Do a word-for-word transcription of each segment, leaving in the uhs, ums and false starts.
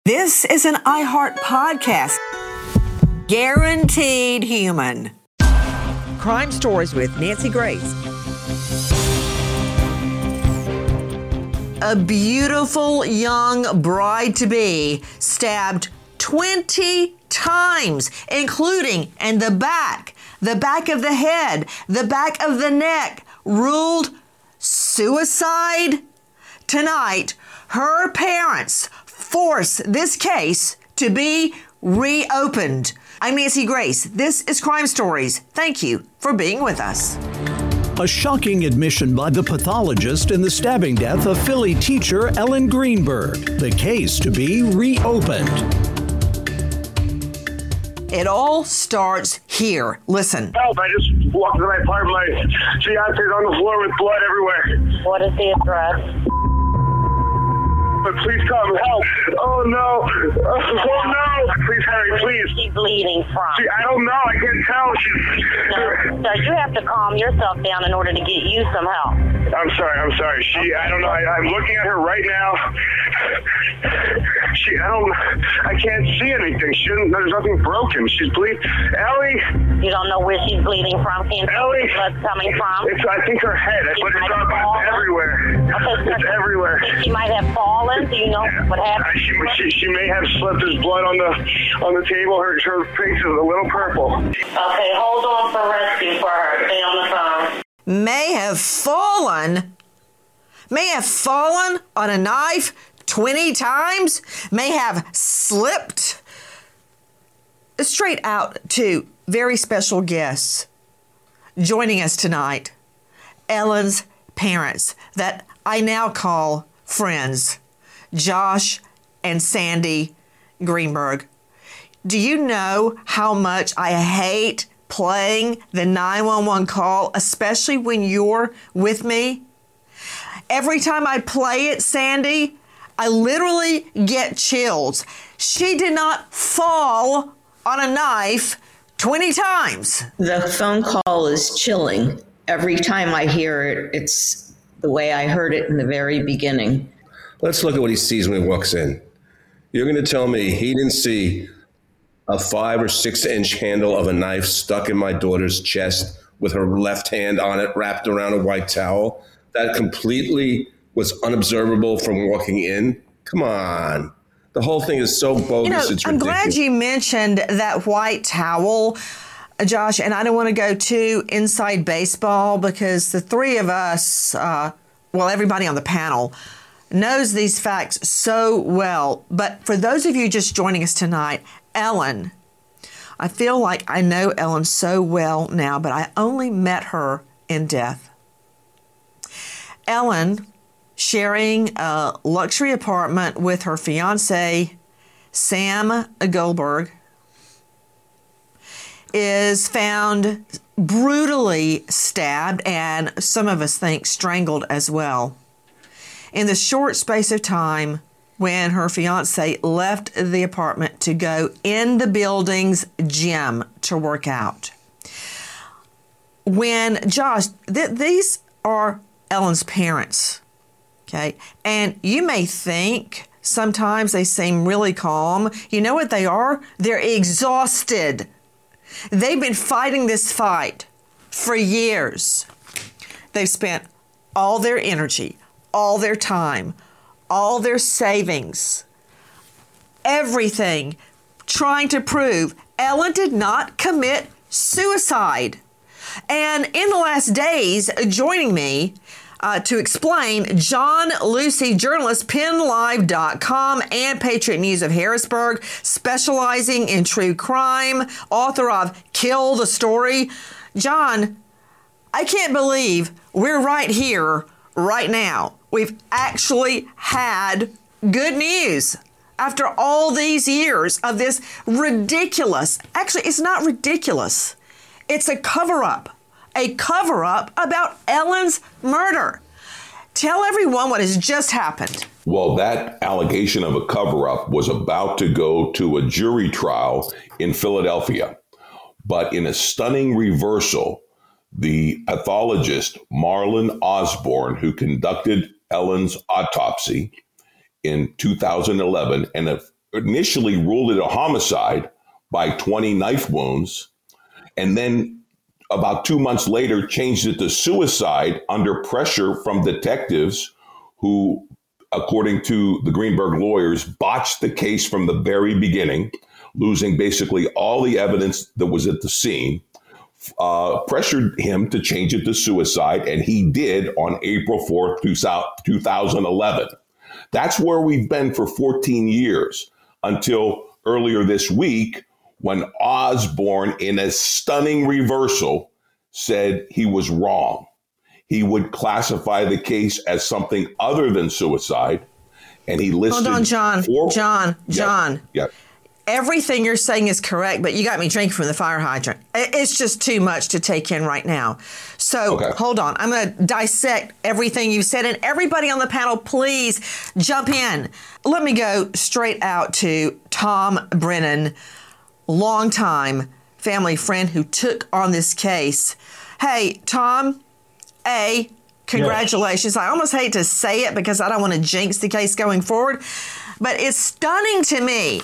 This is an iHeart podcast. Guaranteed human. Crime Stories with Nancy Grace. A beautiful young bride-to-be stabbed twenty times, including in the back, the back of the head, the back of the neck, ruled suicide. Tonight, her parents force this case to be reopened. I'm Nancy Grace. This is Crime Stories. Thank you for being with us. A shocking admission by the pathologist in the stabbing death of Philly teacher Ellen Greenberg. The case to be reopened. It all starts here. Listen. Help, I just walked into my apartment. My fiance's on the floor with blood everywhere. What is the address? But please come, help. Oh, no. Oh, no. Please, Harry, please. She's bleeding from. She, I don't know. I can't tell. She's... No, sir, you have to calm yourself down in order to get you some help. I'm sorry. I'm sorry. She, I don't know. I, I'm looking at her right now. She, I don't, I can't see anything. She didn't, there's nothing broken. She's bleeding. Ellie. You don't know where she's bleeding from? Can't see where the blood's coming from? It's, I think her head. It's, but it's, it's everywhere. Okay, it's sir, everywhere. She might have fallen. Do you know what happened? She, she, she may have slipped. There's blood on the on the table. Her, her face is a little purple. Okay, hold on for rescue for her. Stay on the phone. May have fallen. May have fallen on a knife twenty times. May have slipped. Straight out to very special guests joining us tonight. Ellen's parents that I now call friends. Josh and Sandy Greenberg. Do you know how much I hate playing the nine one one call, especially when you're with me? Every time I play it, Sandy, I literally get chills. She did not fall on a knife twenty times. The phone call is chilling. Every time I hear it, it's the way I heard it in the very beginning. Let's look at what he sees when he walks in. You're going to tell me he didn't see a five or six inch handle of a knife stuck in my daughter's chest with her left hand on it, wrapped around a white towel, that completely was unobservable from walking in? Come on. The whole thing is so bogus, you know, it's ridiculous. I'm glad you mentioned that white towel, Josh, and I don't want to go too inside baseball because the three of us, uh, well, everybody on the panel, knows these facts so well. But for those of you just joining us tonight, Ellen, I feel like I know Ellen so well now, but I only met her in death. Ellen, sharing a luxury apartment with her fiance, Sam Goldberg, is found brutally stabbed and some of us think strangled as well. In the short space of time when her fiance left the apartment to go in the building's gym to work out. When Josh, th- these are Ellen's parents, okay? And you may think sometimes they seem really calm. You know what they are? They're exhausted. They've been fighting this fight for years. They've spent all their energy, all their time, all their savings, everything trying to prove Ellen did not commit suicide. And in the last days, joining me uh, to explain, John Lucy, journalist, Penn Live dot com and Patriot News of Harrisburg, specializing in true crime, author of Kill the Story. John, I can't believe we're right here, right now. We've actually had good news after all these years of this ridiculous, actually, it's not ridiculous. It's a cover-up, a cover-up about Ellen's murder. Tell everyone what has just happened. Well, that allegation of a cover-up was about to go to a jury trial in Philadelphia. But in a stunning reversal, the pathologist Marlon Osborne, who conducted Ellen's autopsy in two thousand eleven and initially ruled it a homicide by twenty knife wounds, and then about two months later changed it to suicide under pressure from detectives who, according to the Greenberg lawyers, botched the case from the very beginning, losing basically all the evidence that was at the scene, uh, pressured him to change it to suicide, and he did on April fourth, two thousand eleven. That's where we've been for fourteen years until earlier this week when Osborne, in a stunning reversal, said he was wrong. He would classify the as as something other than suicide, and he listed... Hold on, John. Four- John. John. Yeah. yeah. Everything you're saying is correct, but you got me drinking from the fire hydrant. It's just too much to take in right now. So okay. Hold on. I'm going to dissect everything you've said. And everybody on the panel, please jump in. Let me go straight out to Tom Brennan, longtime family friend who took on this case. Hey, Tom, A, congratulations. Yes. I almost hate to say it because I don't want to jinx the case going forward, but it's stunning to me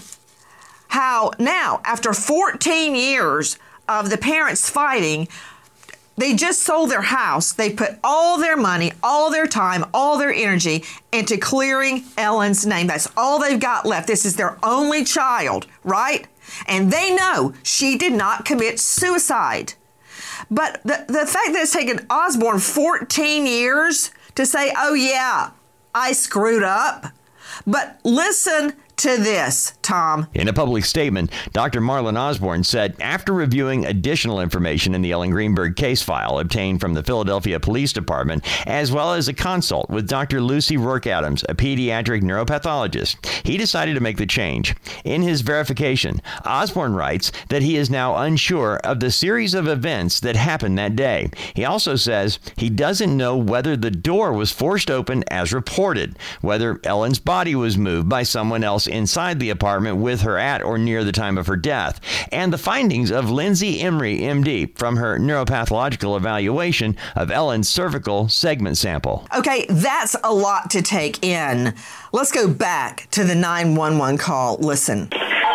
how now, after fourteen years of the parents fighting, they just sold their house. They put all their money, all their time, all their energy into clearing Ellen's name. That's all they've got left. This is their only child, right? And they know she did not commit suicide. But the, the fact that it's taken Osborne fourteen years to say, oh yeah, I screwed up. But listen to this, Tom. In a public statement, Doctor Marlon Osborne said, after reviewing additional information in the Ellen Greenberg case file obtained from the Philadelphia Police Department, as well as a consult with Doctor Lucy Rourke-Adams, a pediatric neuropathologist, he decided to make the change. In his verification, Osborne writes that he is now unsure of the series of events that happened that day. He also says he doesn't know whether the door was forced open as reported, whether Ellen's body was moved by someone else inside the apartment with her at or near the time of her death, and the findings of Lindsay Emery, M D, from her neuropathological evaluation of Ellen's cervical segment sample. Okay, that's a lot to take in. Let's go back to the nine one one call. Listen.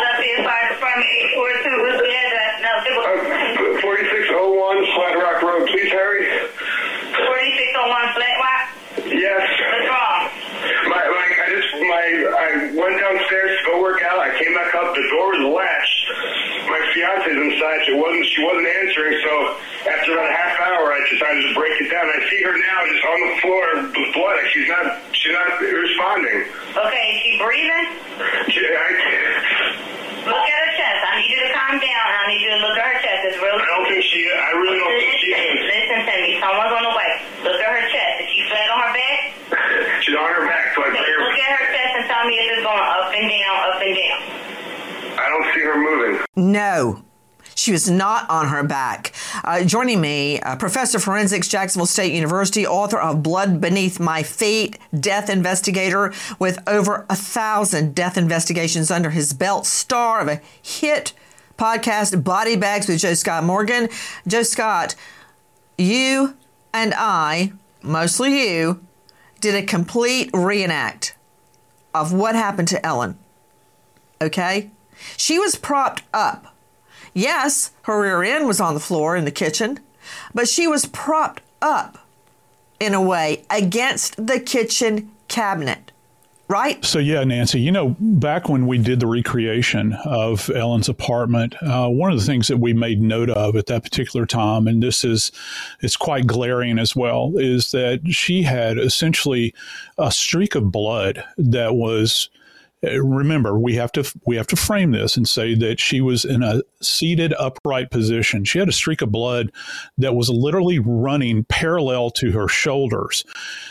forty-six oh one Flat Rock Road, please, Harry. forty-six oh one Flat Rock? Yes. What's wrong? My, like, I just, my, I went downstairs to go work out. I came back up. The door was latched. My fiance's inside. She wasn't, she wasn't answering. So after about a half hour, I decided to break it down. I see her now just on the floor with blood. Like she's not, she's not responding. Okay, is she breathing? She, I, Look at her chest. I need you to calm down. I need you to look at her chest. It's really. I don't think she. I really don't think she is. Listen to me. Someone's on the way. Look at her chest. Is she flat on her back? She's on her back. So I Okay, look at her chest and tell me if it's going up and down, up and down. I don't see her moving. No. She was not on her back. Uh, joining me, uh, Professor of Forensics, Jacksonville State University, author of Blood Beneath My Feet, death investigator with over a thousand death investigations under his belt, star of a hit podcast, Body Bags with Joe Scott Morgan. Joe Scott, you and I, mostly you, did a complete reenact of what happened to Ellen. Okay? She was propped up. Yes, her rear end was on the floor in the kitchen, but she was propped up in a way against the kitchen cabinet, right? So, yeah, Nancy, you know, back when we did the recreation of Ellen's apartment, uh, one of the things that we made note of at that particular time, and this is, it's quite glaring as well, is that she had essentially a streak of blood that was, remember, we have to we have to frame this and say that she was in a seated upright position. She had a streak of blood that was literally running parallel to her shoulders.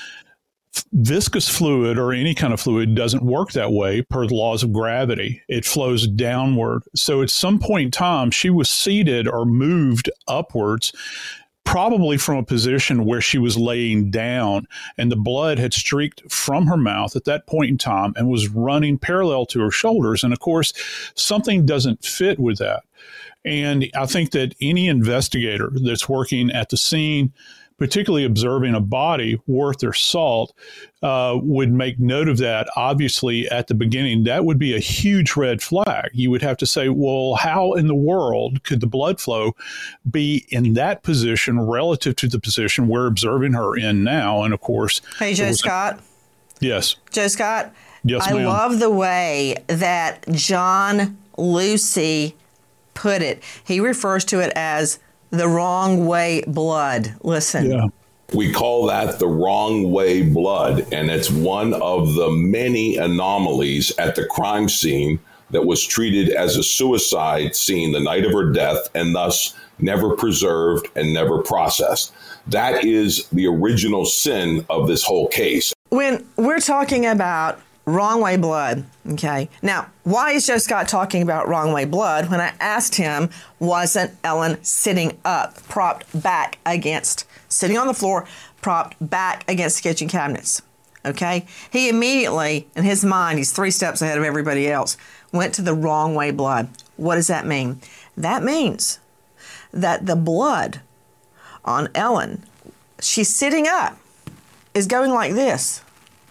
Viscous fluid or any kind of fluid doesn't work that way per the laws of gravity. It flows downward. So at some point in time, she was seated or moved upwards, probably from a position where she was laying down, and the blood had streaked from her mouth at that point in time and was running parallel to her shoulders. And of course, something doesn't fit with that. And I think that any investigator that's working at the scene, particularly observing a body worth their salt, uh, would make note of that. Obviously, at the beginning, that would be a huge red flag. You would have to say, well, how in the world could the blood flow be in that position relative to the position we're observing her in now? And of course, hey, Joe Scott. Yes. Joe Scott. Yes, I ma'am. love the way that John Lucy put it. He refers to it as the wrong way blood. Listen. Yeah. We call that the wrong way blood, and it's one of the many anomalies at the crime scene that was treated as a suicide scene the night of her death and thus never preserved and never processed. That is the original sin of this whole case. When we're talking about wrong way blood, okay, now, why is Joe Scott talking about wrong way blood when I asked him, wasn't Ellen sitting up, propped back against, sitting on the floor, propped back against the kitchen cabinets, okay? He immediately, in his mind, he's three steps ahead of everybody else, went to the wrong way blood. What does that mean? That means that the blood on Ellen, she's sitting up, is going like this.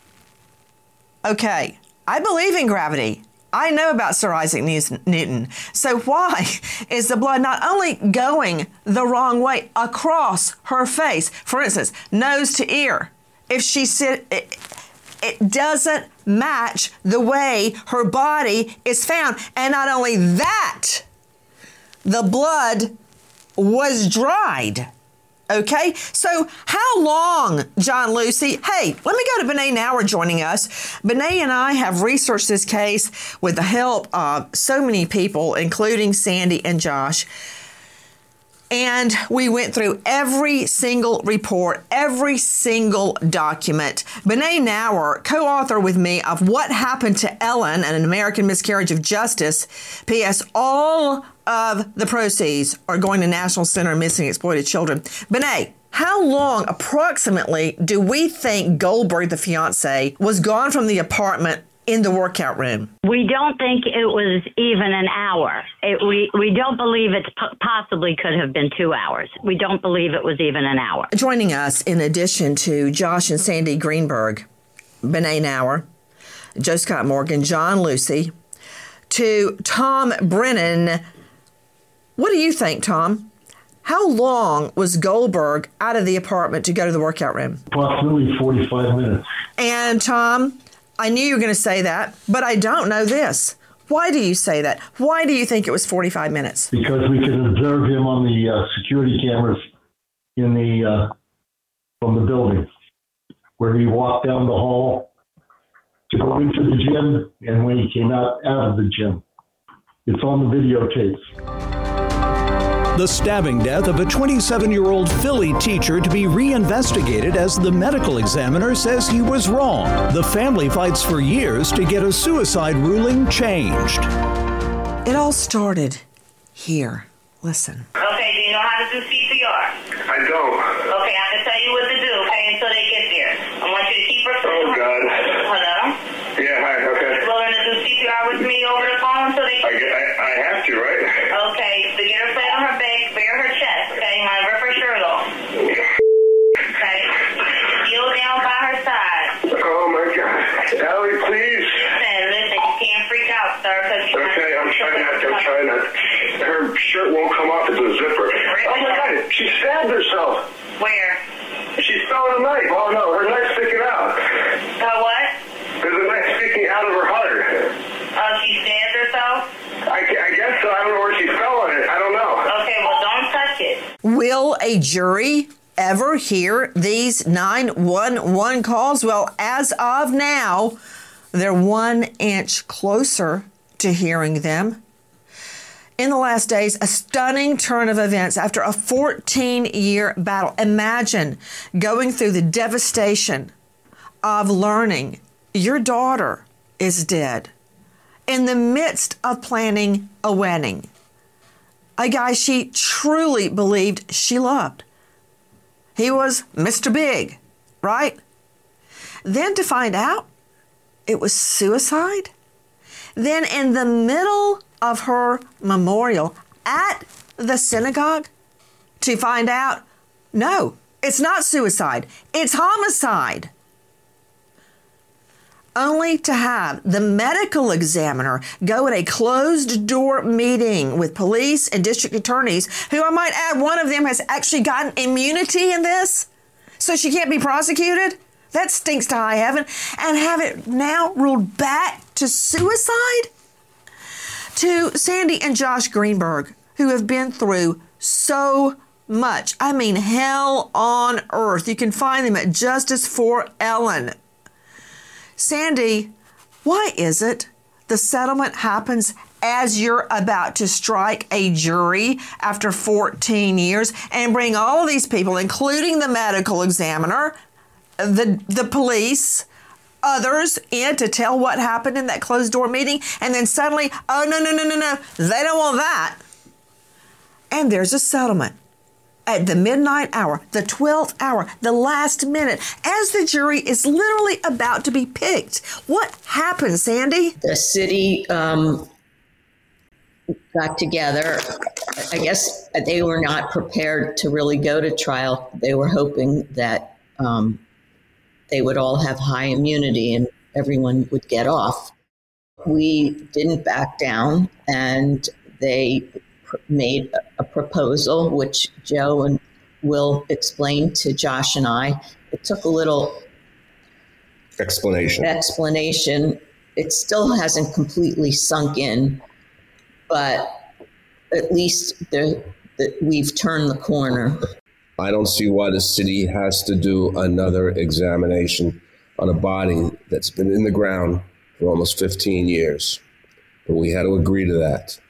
Okay, I believe in gravity. I know about Sir Isaac Newton. So why is the blood not only going the wrong way across her face? For instance, nose to ear. If she sit, it, it doesn't match the way her body is found. And not only that, the blood was dried. Okay, so how long, John Lucy? Hey, let me go to Benet Nauer joining us. Benet and I have researched this case with the help of so many people, including Sandy and Josh. And we went through every single report, every single document. Benet Nauer, co-author with me of What Happened to Ellen, an American Miscarriage of Justice. P S. All of the proceeds are going to National Center of Missing and Exploited Children. Benet, how long approximately do we think Goldberg, the fiance, was gone from the apartment in the workout room? We don't think it was even an hour. It, we, we don't believe it p- possibly could have been two hours. We don't believe it was even an hour. Joining us, in addition to Josh and Sandy Greenberg, Benet Nauer, Joe Scott Morgan, John Lucy, to Tom Brennan. What do you think, Tom? How long was Goldberg out of the apartment to go to the workout room? Approximately forty-five minutes. And Tom, I knew you were going to say that, but I don't know this. Why do you say that? Why do you think it was forty-five minutes? Because we could observe him on the uh, security cameras in the uh, from the building, where he walked down the hall to go into the gym, and when he came out out of the gym. It's on the videotapes. The stabbing death of a twenty-seven-year-old Philly teacher to be reinvestigated as the medical examiner says he was wrong. The family fights for years to get a suicide ruling changed. It all started here. Listen. Okay, do you know how to do C P R? I don't. Okay, I can tell you what to do, okay, until they get there. I want you to keep her... Oh, God. Hello? Yeah, hi, okay. You willing to do C P R with me over the phone until they... I, get, I, I have to, right? Okay, so get her flat on her back, bare her chest, okay? You want to rip her shirt off. Okay? Kneel down by her side. Oh, my God. Allie, please. Listen, listen, you can't freak out, sir, because you... Okay, I'm trying not to, I'm trying not to. Her shirt won't come off, it's a zipper. Oh, my God, she stabbed herself. Where? She fell on a knife. Oh, no, her knife's sticking out. Uh, what? There's a knife sticking out of her heart. Oh, she stabbed herself? I, I guess so. I don't know where she fell on it. I don't know. Okay, well, don't touch it. Will a jury ever hear these nine one one calls? Well, as of now, they're one inch closer to hearing them. In the last days, a stunning turn of events after a fourteen-year battle. Imagine going through the devastation of learning your daughter is dead in the midst of planning a wedding. A guy she truly believed she loved. He was Mister Big, right? Then to find out it was suicide. Then in the middle of her memorial at the synagogue, to find out, no, It's not suicide. It's homicide. Only to have the medical examiner go at a closed-door meeting with police and district attorneys, who I might add, one of them has actually gotten immunity in this, so she can't be prosecuted. That stinks to high heaven. And have it now ruled back to suicide? To Sandy and Josh Greenberg, who have been through so much. I mean, hell on earth. You can find them at Justice for Ellen. Sandy, why is it the settlement happens as you're about to strike a jury after fourteen years and bring all of these people, including the medical examiner, the the police, others in to tell what happened in that closed door meeting, and then suddenly, oh, no, no, no, no, no, they don't want that. And there's a settlement at the midnight hour, the twelfth hour, the last minute, as the jury is literally about to be picked. What happened, Sandy? The city um, got together. I guess they were not prepared to really go to trial. They were hoping that um, they would all have high immunity and everyone would get off. We didn't back down, and they pr- made a proposal, which Joe and Will explained to Josh and I. It took a little explanation. Explanation. It still hasn't completely sunk in, but at least the, the, we've turned the corner. I don't see why the city has to do another examination on a body that's been in the ground for almost fifteen years. But we had to agree to that.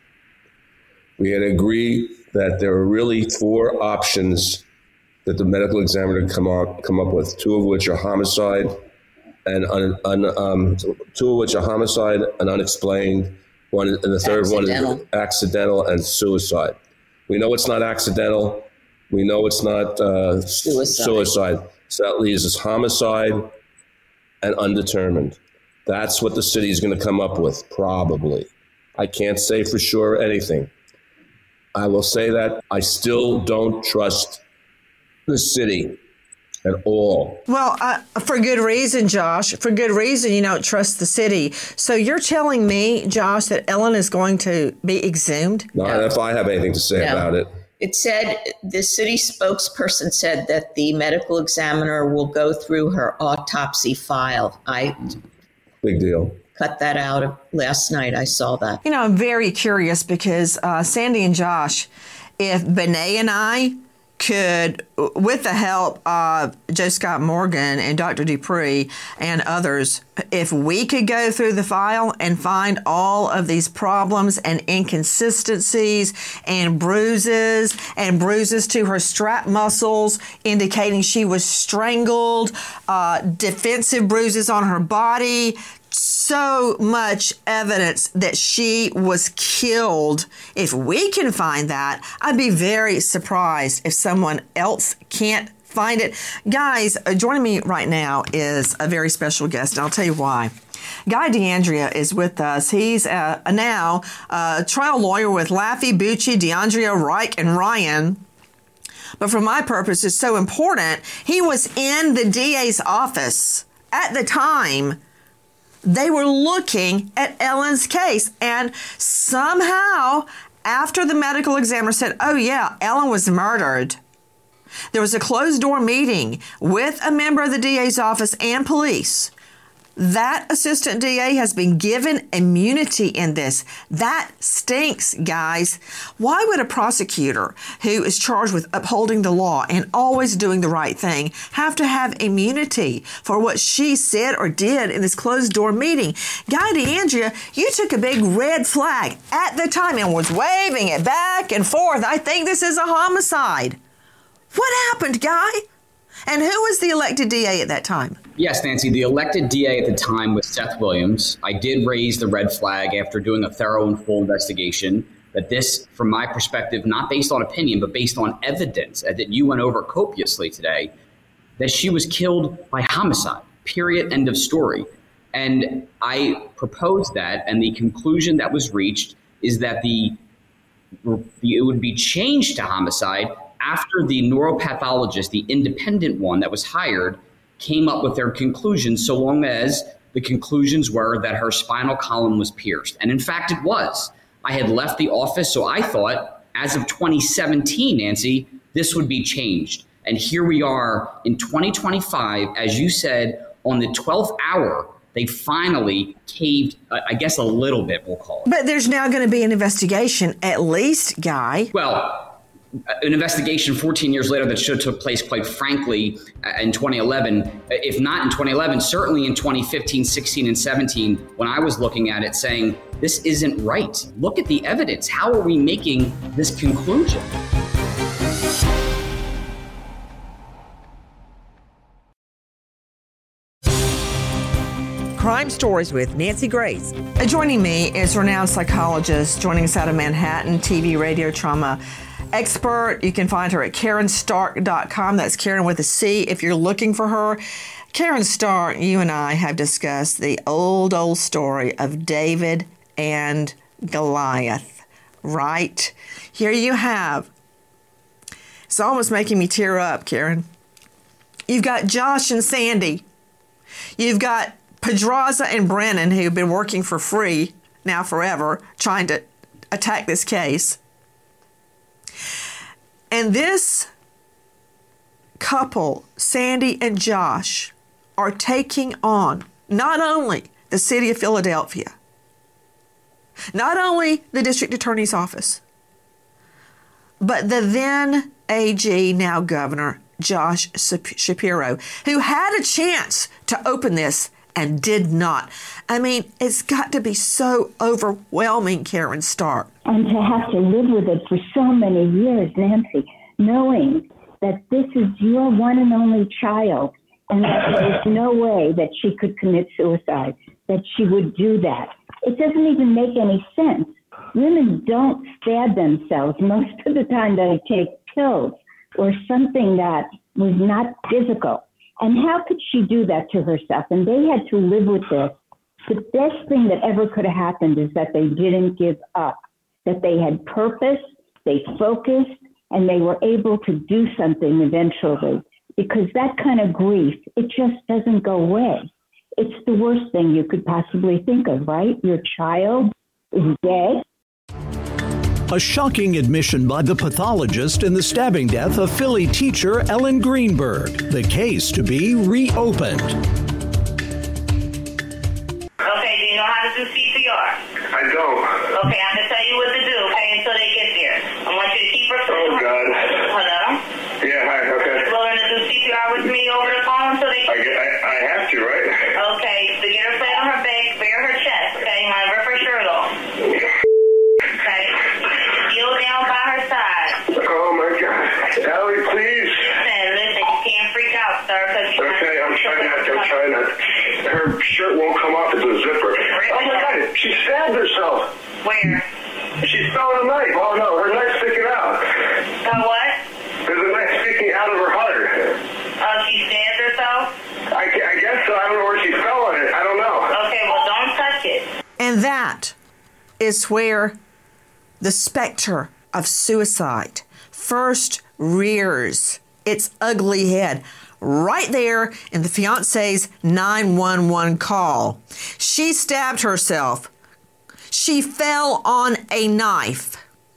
We had to agree that there are really four options that the medical examiner come up, come up with, two of which are homicide, and un, un, um, two of which are homicide and unexplained, one, and the third accidental. one is accidental and suicide. We know it's not accidental. We know it's not uh, suicide. suicide. So that leaves us homicide and undetermined. That's what the city is going to come up with, probably. I can't say for sure anything. I will say that I still don't trust the city at all. Well, uh, for good reason, Josh. For good reason you don't trust the city. So you're telling me, Josh, that Ellen is going to be exhumed? Not no. if I have anything to say no. about it. It said, the city spokesperson said that the medical examiner will go through her autopsy file. I Big deal. cut that out of last night. I saw that. You know, I'm very curious because uh, Sandy and Josh, if Benet and I could, with the help of Joe Scott Morgan and Doctor Dupree and others, if we could go through the file and find all of these problems and inconsistencies and bruises and bruises to her strap muscles, indicating she was strangled, uh, defensive bruises on her body, so much evidence that she was killed. If we can find that, I'd be very surprised if someone else can't find it. Guys, joining me right now is a very special guest, and I'll tell you why. Guy D'Andrea is with us. He's uh, now a trial lawyer with Laffey, Bucci, D'Andrea, Reich, and Ryan. But for my purpose, it's so important. He was in the D A's office at the time they were looking at Ellen's case. And somehow, after the medical examiner said, oh yeah, Ellen was murdered, there was a closed-door meeting with a member of the D A's office and police. That assistant D A has been given immunity in this. That stinks, guys. Why would a prosecutor who is charged with upholding the law and always doing the right thing have to have immunity for what she said or did in this closed-door meeting? Guy D'Andrea, you took a big red flag at the time and was waving it back and forth. I think this is a homicide. What happened, Guy? And who was the elected D A at that time? Yes, Nancy, the elected D A at the time was Seth Williams. I did raise the red flag after doing a thorough and full investigation that this, from my perspective, not based on opinion, but based on evidence that you went over copiously today, that she was killed by homicide, period, end of story. And I proposed that, and the conclusion that was reached is that the it would be changed to homicide after the neuropathologist, the independent one that was hired, came up with their conclusions, so long as the conclusions were that her spinal column was pierced. And in fact, it was. I had left the office, so I thought, as of twenty seventeen, Nancy, this would be changed. And here we are in twenty twenty-five, as you said, on the twelfth hour, they finally caved, I guess a little bit, we'll call it. But there's now going to be an investigation, at least, Guy. Well, an investigation fourteen years later that should have took place, quite frankly, in twenty eleven. If not in twenty eleven, certainly in twenty fifteen, sixteen, and seventeen, when I was looking at it saying, this isn't right. Look at the evidence. How are we making this conclusion? Crime Stories with Nancy Grace. Uh, joining me is renowned psychologist joining us out of Manhattan, T V, radio, trauma expert. You can find her at Karen Stark dot com. That's Karen with a C if you're looking for her. Karen Stark, you and I have discussed the old, old story of David and Goliath, right? Here you have. It's almost making me tear up, Karen. You've got Josh and Sandy. You've got Pedraza and Brennan, who've been working for free now forever, trying to attack this case. And this couple, Sandy and Josh, are taking on not only the city of Philadelphia, not only the district attorney's office, but the then A G, now Governor, Josh Shapiro, who had a chance to open this and did not. I mean, it's got to be so overwhelming, Karen Stark. And to have to live with it for so many years, Nancy, knowing that this is your one and only child and that there's no way that she could commit suicide, that she would do that. It doesn't even make any sense. Women don't stab themselves. Most of the time they take pills or something that was not physical. And how could she do that to herself? And they had to live with this. The best thing that ever could have happened is that they didn't give up, that they had purpose, they focused, and they were able to do something eventually. Because that kind of grief, it just doesn't go away. It's the worst thing you could possibly think of, right? Your child is dead. A shocking admission by the pathologist in the stabbing death of Philly teacher Ellen Greenberg. The case to be reopened. Okay, do you know how to do C P R? I don't. Okay, I'm going to tell you what to do, okay, until they get there. I want you to keep her... Oh, God. Hello? Yeah, hi, okay. Willing to do C P R with me over the phone until they... I, I, I have to, right? Okay, so get her flat on her back, bare her chest, okay? You want to rip her shirt off. Okay? Kneel down by her side. Oh, my God. Ellie, please. Listen, listen, you can't freak out, sir. Okay, I'm trying not to, I'm trying not to. Her shirt won't come off, it's a zipper. Oh, my God, she stabbed herself. Where? She fell on a knife. Oh, no, her knife's sticking out. Uh, what? There's a knife sticking out of her heart. Oh, she stabbed herself? I, I guess so. I don't know where she fell on it. I don't know. Okay, well, don't touch it. And that is where the specter of suicide first rears its ugly head, right there in the fiance's nine one one call. She stabbed herself. She fell on a knife.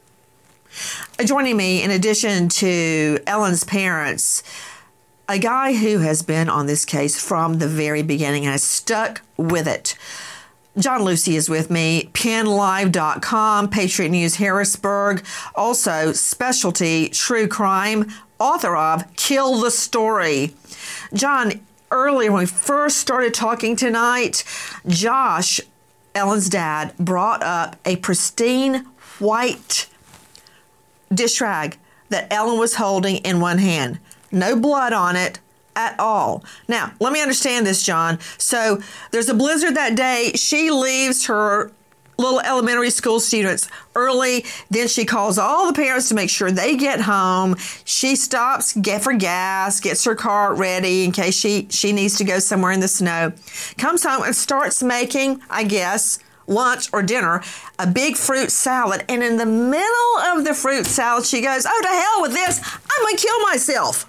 Joining me, in addition to Ellen's parents, a guy who has been on this case from the very beginning and has stuck with it. John Lucy is with me, Penn Live dot com, Patriot News Harrisburg, also specialty true crime, author of Kill the Story. John, earlier when we first started talking tonight, Josh, Ellen's dad, brought up a pristine white dish rag that Ellen was holding in one hand. No blood on it at all. Now, let me understand this, John. So there's a blizzard that day. She leaves her little elementary school students early. Then she calls all the parents to make sure they get home. She stops, get for gas, gets her car ready in case she, she needs to go somewhere in the snow. Comes home and starts making, I guess, lunch or dinner, a big fruit salad. And in the middle of the fruit salad, she goes, oh, to hell with this. I'm going to kill myself.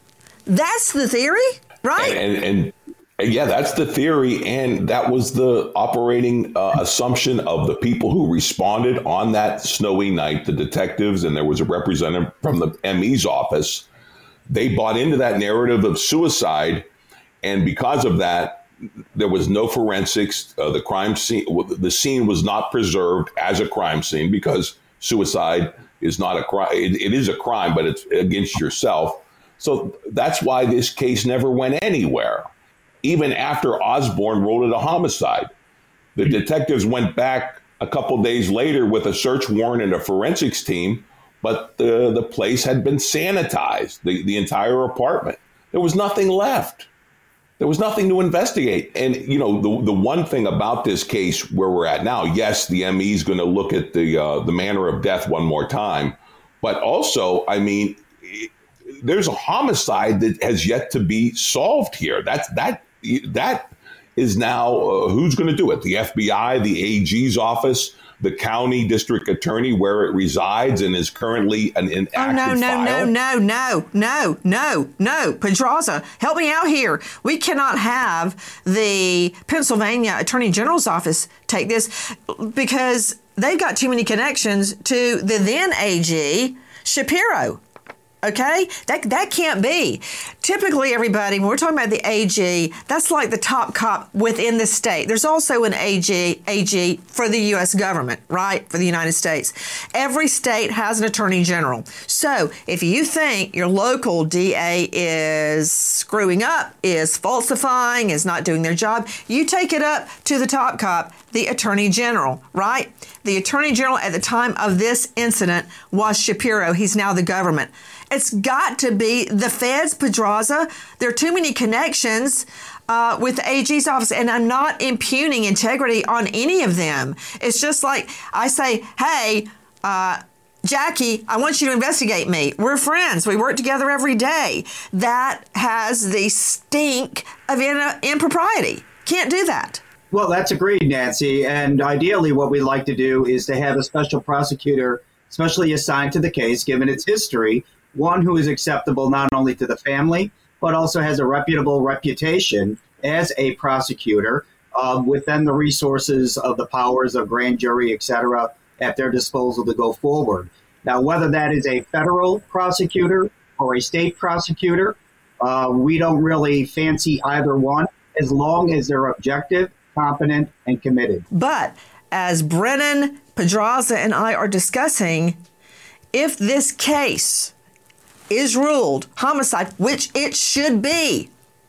That's the theory, right? And, and, and yeah, that's the theory. And that was the operating uh, assumption of the people who responded on that snowy night, the detectives, and there was a representative from the M E's office. They bought into that narrative of suicide. And because of that, there was no forensics. Uh, the crime scene, the scene was not preserved as a crime scene because suicide is not a crime. It, it is a crime, but it's against yourself. So that's why this case never went anywhere. Even after Osborne wrote it a homicide, the detectives went back a couple days later with a search warrant and a forensics team, but the, the place had been sanitized, the, the entire apartment. There was nothing left. There was nothing to investigate. And, you know, the the one thing about this case where we're at now, yes, the M E is going to look at the uh, the manner of death one more time. But also, I mean, it, there's a homicide that has yet to be solved here. That's that that is now uh, who's going to do it? The F B I, the A G's office, the county district attorney where it resides and is currently an inactive Oh, no, no, file. no, no, no, no, no, no. Pedraza, help me out here. We cannot have the Pennsylvania Attorney General's office take this because they've got too many connections to the then A G, Shapiro. Okay, that that can't be. Typically, everybody, when we're talking about the A G, that's like the top cop within the state. There's also an A G, A G for the U S government, right? For the United States. Every state has an attorney general. So if you think your local D A is screwing up, is falsifying, is not doing their job, you take it up to the top cop, the attorney general, right? The attorney general at the time of this incident was Shapiro. He's now the government. It's got to be the feds, Pedraza. There are too many connections uh, with the A G's office, and I'm not impugning integrity on any of them. It's just like I say, hey, uh, Jackie, I want you to investigate me. We're friends. We work together every day. That has the stink of in- impropriety. Can't do that. Well, that's agreed, Nancy. And ideally, what we'd like to do is to have a special prosecutor specially assigned to the case, given its history, one who is acceptable not only to the family, but also has a reputable reputation as a prosecutor uh, within the resources of the powers of grand jury, et cetera, at their disposal to go forward. Now, whether that is a federal prosecutor or a state prosecutor, uh, we don't really fancy either one, as long as they're objective, competent, and committed. But as Brennan, Pedraza, and I are discussing, if this case is ruled homicide, which it should be,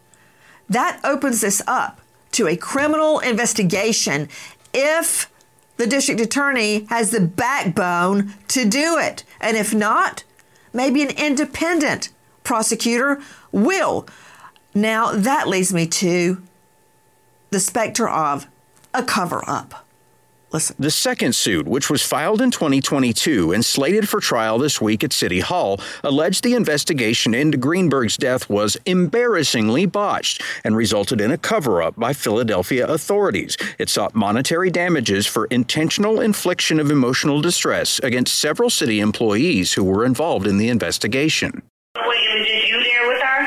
that opens this up to a criminal investigation if the district attorney has the backbone to do it. And if not, maybe an independent prosecutor will. Now, that leads me to the specter of a cover-up. Listen. The second suit, which was filed in twenty twenty-two and slated for trial this week at City Hall, alleged the investigation into Greenberg's death was embarrassingly botched and resulted in a cover-up by Philadelphia authorities. It sought monetary damages for intentional infliction of emotional distress against several city employees who were involved in the investigation. Wait, it was just you there with her?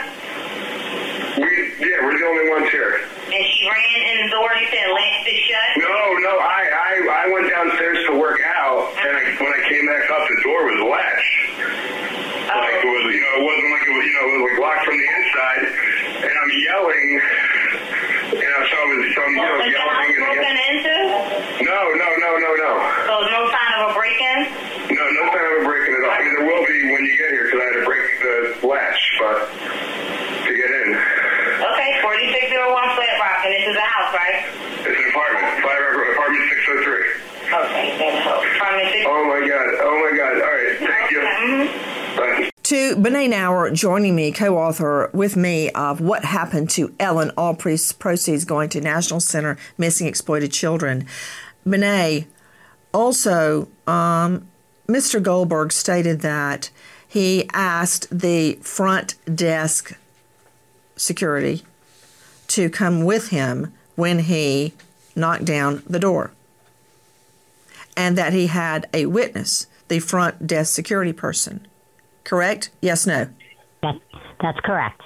We, yeah, we're the only ones here. And she ran in the door and you said, latched it shut? No, no, I, I, I went downstairs to work out, and I, when I came back up, the door was latched. Oh. Like it was, you know, it wasn't like it was, you know, it was like locked from the inside, and I'm yelling, you know, so I was, so I'm, you know, was yelling. Was broken and, into? No, no, no, no, no. So no sign of a break-in? No, no sign of a break-in at all. I mean, there will be when you get here, because I had to break the latch, but to get in. Okay, forty-six oh one Flat Rock, and this is a house, right? It's an apartment, five, apartment six oh three. Okay, that's apartment six. Oh my God, oh my God, all right, thank you. Mm-hmm. Bye. To Benet Nauer, joining me, co-author with me of What Happened to Ellen, all proceeds going to National Center Missing Exploited Children. Benet, also, um, Mister Goldberg stated that he asked the front desk security to come with him when he knocked down the door. and that he had a witness, the front desk security person. Correct? Yes, no? That, that's correct.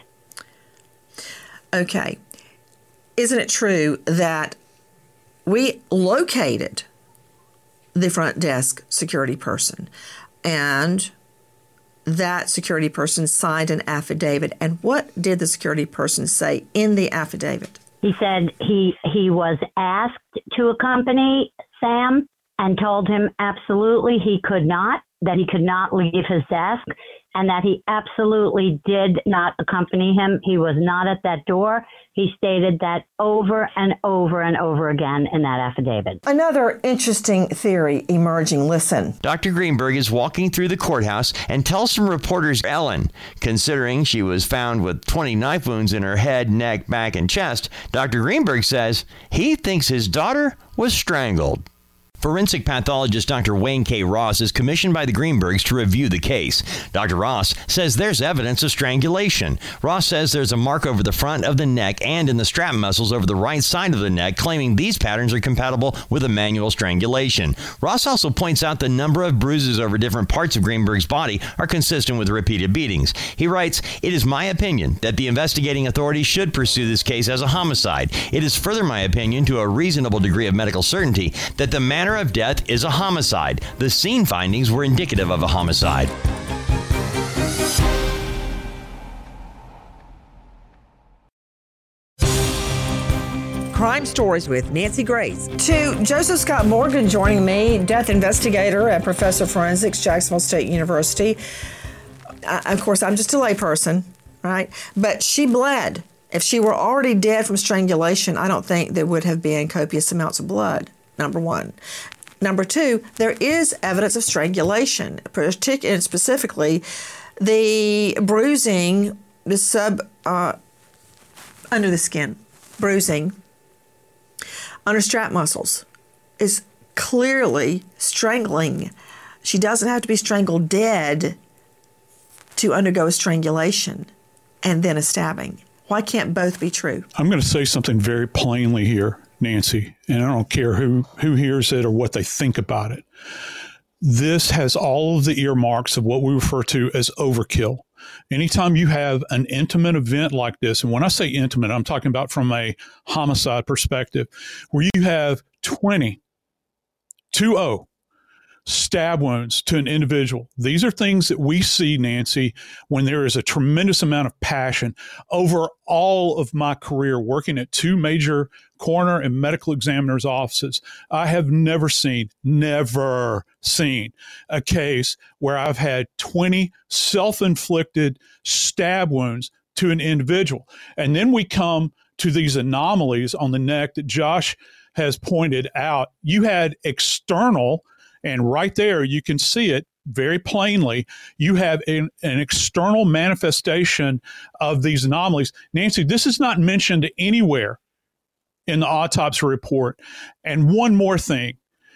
Okay. Isn't it true that we located the front desk security person, and that security person signed an affidavit? And what did the security person say in the affidavit? He said he he was asked to accompany Sam and told him absolutely he could not, that he could not leave his desk, and that he absolutely did not accompany him. He was not at that door. He stated that over and over and over again in that affidavit. Another interesting theory emerging. Listen. Doctor Greenberg is walking through the courthouse and tells some reporters Ellen, considering she was found with twenty knife wounds in her head, neck, back, and chest, Doctor Greenberg says he thinks his daughter was strangled. Forensic pathologist Doctor Wayne K. Ross is commissioned by the Greenbergs to review the case. Doctor Ross says there's evidence of strangulation. Ross says there's a mark over the front of the neck and in the strap muscles over the right side of the neck, claiming these patterns are compatible with a manual strangulation. Ross also points out the number of bruises over different parts of Greenberg's body are consistent with repeated beatings. He writes, "It is my opinion that the investigating authorities should pursue this case as a homicide. It is further my opinion, to a reasonable degree of medical certainty, that the manner of death is a homicide. The scene findings were indicative of a homicide." Crime Stories with Nancy Grace. To Joseph Scott Morgan joining me, death investigator at Professor of Forensics, Jacksonville State University. Uh, of course, I'm just a layperson, right? But she bled. If she were already dead from strangulation, I don't think there would have been copious amounts of blood. Number one. Number two, there is evidence of strangulation, particularly and specifically the bruising, the sub uh, under the skin bruising under strap muscles is clearly strangling. She doesn't have to be strangled dead to undergo a strangulation and then a stabbing. Why can't both be true? I'm going to say something very plainly here, Nancy, and I don't care who, who hears it or what they think about it. This has all of the earmarks of what we refer to as overkill. Anytime you have an intimate event like this, and when I say intimate, I'm talking about from a homicide perspective, where you have twenty, two oh, stab wounds to an individual. These are things that we see, Nancy, when there is a tremendous amount of passion. Over all of my career working at two major coroner and medical examiners' offices, I have never seen, never seen a case where I've had twenty self-inflicted stab wounds to an individual. And then we come to these anomalies on the neck that Josh has pointed out. You had external, and right there, you can see it very plainly. You have an, an external manifestation of these anomalies. Nancy, this is not mentioned anywhere in the autopsy report. And one more thing.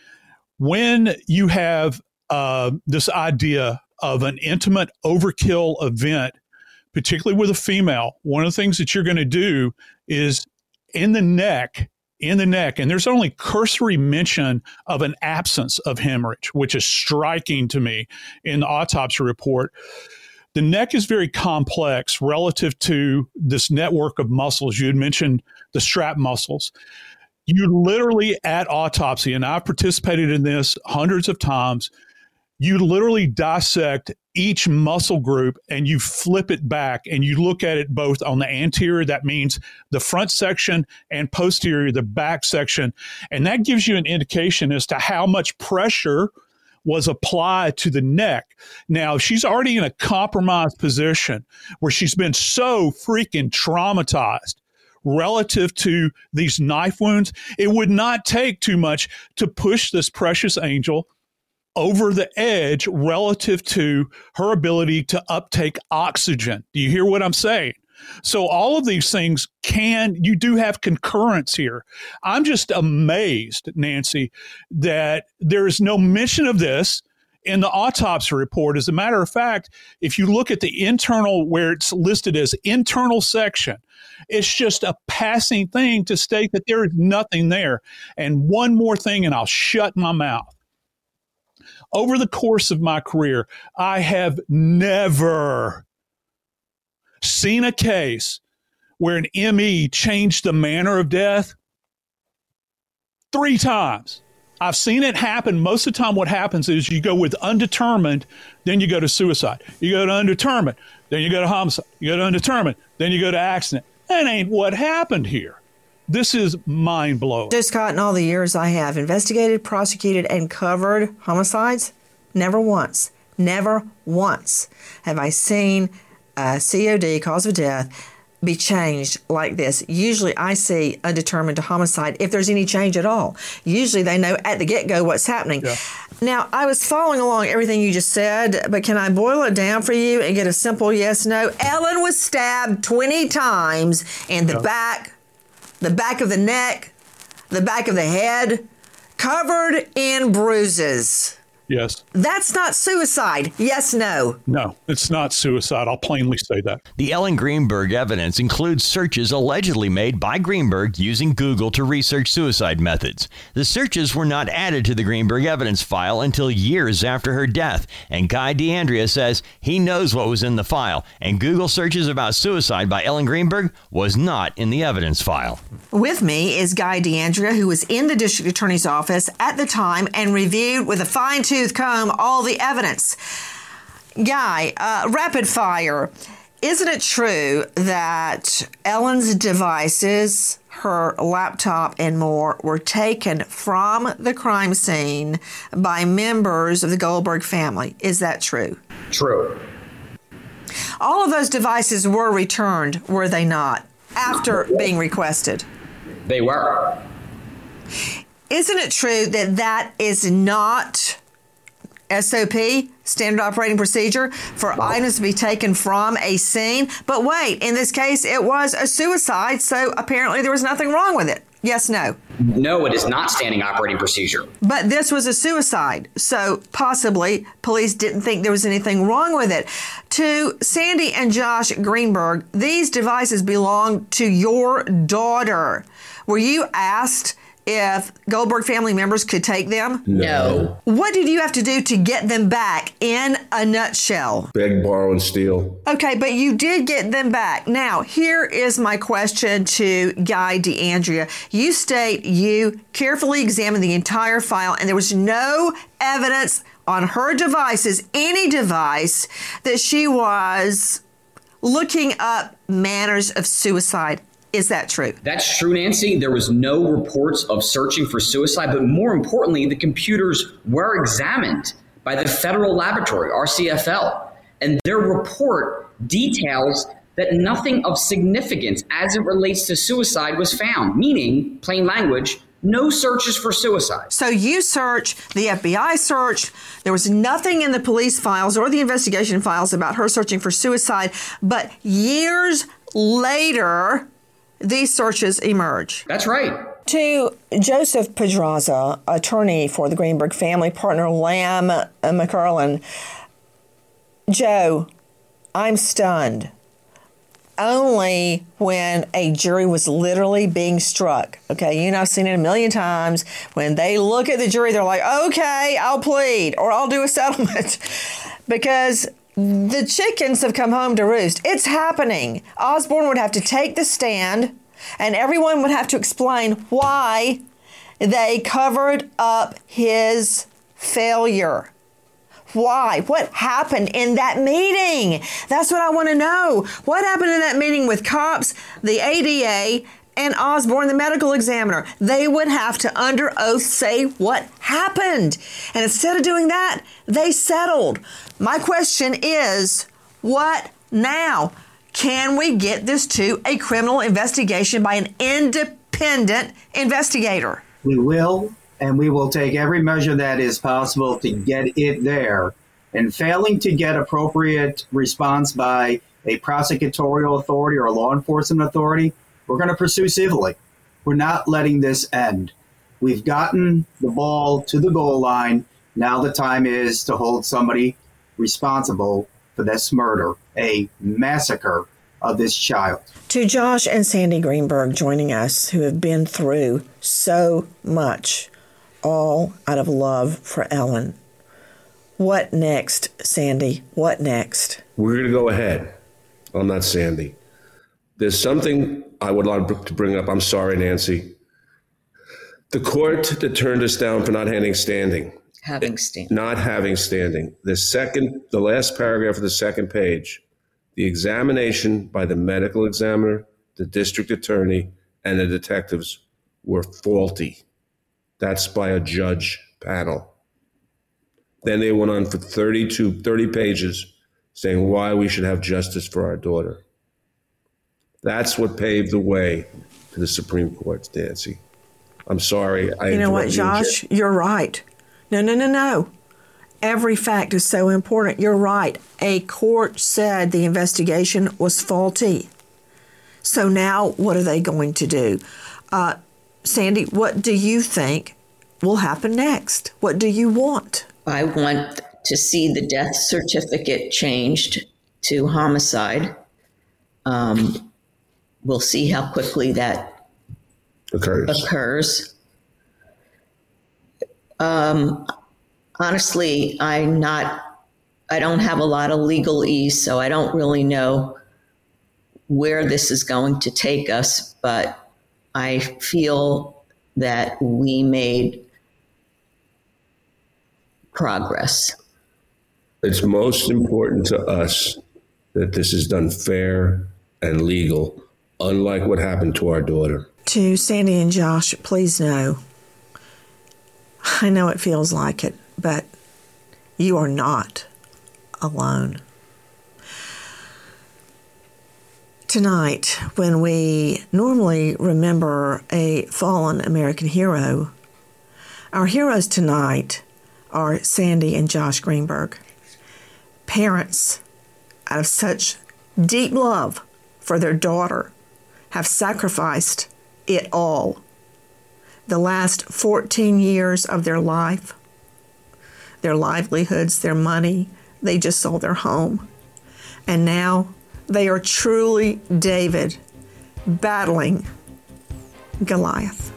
When you have uh, this idea of an intimate overkill event, particularly with a female, one of the things that you're going to do is in the neck, in the neck, and there's only cursory mention of an absence of hemorrhage, which is striking to me in the autopsy report. The neck is very complex relative to this network of muscles. You had mentioned the strap muscles. You literally, at autopsy, and I've participated in this hundreds of times, you literally dissect each muscle group and you flip it back and you look at it both on the anterior, that means the front section, and posterior, the back section. And that gives you an indication as to how much pressure was applied to the neck. Now, she's already in a compromised position where she's been so freaking traumatized relative to these knife wounds. It would not take too much to push this precious angel over the edge relative to her ability to uptake oxygen. Do you hear what I'm saying? So all of these things can, you do have concurrence here. I'm just amazed, Nancy, that there is no mention of this in the autopsy report. As a matter of fact, if you look at the internal, where it's listed as internal section, it's just a passing thing to state that there is nothing there. And one more thing, and I'll shut my mouth. Over the course of my career, I have never seen a case where an M E changed the manner of death three times. I've seen it happen. Most of the time what happens is you go with undetermined, then you go to suicide. You go to undetermined, then you go to homicide. You go to undetermined, then you go to accident. That ain't what happened here. This is mind-blowing. Joe Scott, in all the years I have investigated, prosecuted, and covered homicides, never once, never once have I seen a C O D, cause of death, be changed like this. Usually I see undetermined to homicide if there's any change at all. Usually they know at the get-go what's happening. Yeah. Now, I was following along everything you just said, but can I boil it down for you and get a simple yes, no? Ellen was stabbed twenty times in the yeah. back, the back of the neck, the back of the head, covered in bruises. Yes. That's not suicide. Yes, no. No, it's not suicide. I'll plainly say that. The Ellen Greenberg evidence includes searches allegedly made by Greenberg using Google to research suicide methods. The searches were not added to the Greenberg evidence file until years after her death, and Guy DeAndrea says he knows what was in the file, and Google searches about suicide by Ellen Greenberg was not in the evidence file. With me is Guy DeAndrea, who was in the district attorney's office at the time and reviewed with a fine-tooth comb all the evidence. Guy, uh, rapid fire. Isn't it true that Ellen's devices, her laptop and more, were taken from the crime scene by members of the Goldberg family? Is that true? True. All of those devices were returned, were they not, after being requested? They were. Isn't it true that that is not S O P, standard operating procedure, for items to be taken from a scene? But wait, in this case, it was a suicide, so apparently there was nothing wrong with it. Yes, no? No, it is not standing operating procedure. But this was a suicide, so possibly police didn't think there was anything wrong with it. To Sandy and Josh Greenberg, these devices belong to your daughter. Were you asked if Goldberg family members could take them? No. What did you have to do to get them back in a nutshell? Beg, borrow, and steal. Okay, but you did get them back. Now, here is my question to Guy DeAndrea. You state you carefully examined the entire file and there was no evidence on her devices, any device, that she was looking up manners of suicide. Is that true? That's true, Nancy. There was no reports of searching for suicide, but more importantly, the computers were examined by the federal laboratory, R C F L, and their report details that nothing of significance as it relates to suicide was found, meaning, plain language, no searches for suicide. So you searched, the F B I searched, there was nothing in the police files or the investigation files about her searching for suicide, but years later, these searches emerge. That's right. To Joseph Pedraza, attorney for the Greenberg family, partner Lamb McCarlin. Joe, I'm stunned. Only when a jury was literally being struck. Okay, you know, I've seen it a million times. When they look at the jury, they're like, okay, I'll plead or I'll do a settlement. Because the chickens have come home to roost. It's happening. Osborne would have to take the stand, and everyone would have to explain why they covered up his failure. Why? What happened in that meeting? That's what I want to know. What happened in that meeting with cops, the A D A, and Osborne, the medical examiner? They would have to, under oath, say what happened. And instead of doing that, they settled. My question is, what now? Can we get this to a criminal investigation by an independent investigator? We will, and we will take every measure that is possible to get it there. And failing to get appropriate response by a prosecutorial authority or a law enforcement authority, we're going to pursue civilly. We're not letting this end. We've gotten the ball to the goal line. Now the time is to hold somebody responsible for this murder, a massacre of this child. To Josh and Sandy Greenberg joining us, who have been through so much, all out of love for Ellen. What next, Sandy? What next? We're going to go ahead. I'm not Sandy. There's something I would like to bring up. I'm sorry, Nancy. The court that turned us down for not having standing. Having standing. Not having standing. The second, the last paragraph of the second page, the examination by the medical examiner, the district attorney, and the detectives were faulty. That's by a judge panel. Then they went on for thirty-two, thirty pages saying why we should have justice for our daughter. That's what paved the way to the Supreme Court, Nancy. I'm sorry. I you know what, interrupted Josh? You're right. No, no, no, no. Every fact is so important. You're right. A court said the investigation was faulty. So now what are they going to do? Uh, Sandy, what do you think will happen next? What do you want? I want to see the death certificate changed to homicide. Um, we'll see how quickly that occurs. occurs. Um, honestly, I'm not, I don't have a lot of legalese, so I don't really know where this is going to take us, but I feel that we made progress. It's most important to us that this is done fair and legal, unlike what happened to our daughter. To Sandy and Josh, please know, I know it feels like it, but you are not alone. Tonight, when we normally remember a fallen American hero, our heroes tonight are Sandy and Josh Greenberg. Parents, out of such deep love for their daughter, have sacrificed it all. The last fourteen years of their life, their livelihoods, their money, they just sold their home. And now they are truly David battling Goliath.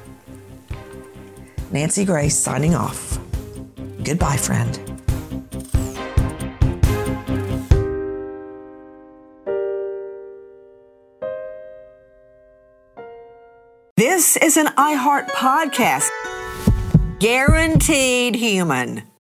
Nancy Grace signing off. Goodbye, friend. This is an iHeart podcast. Guaranteed human.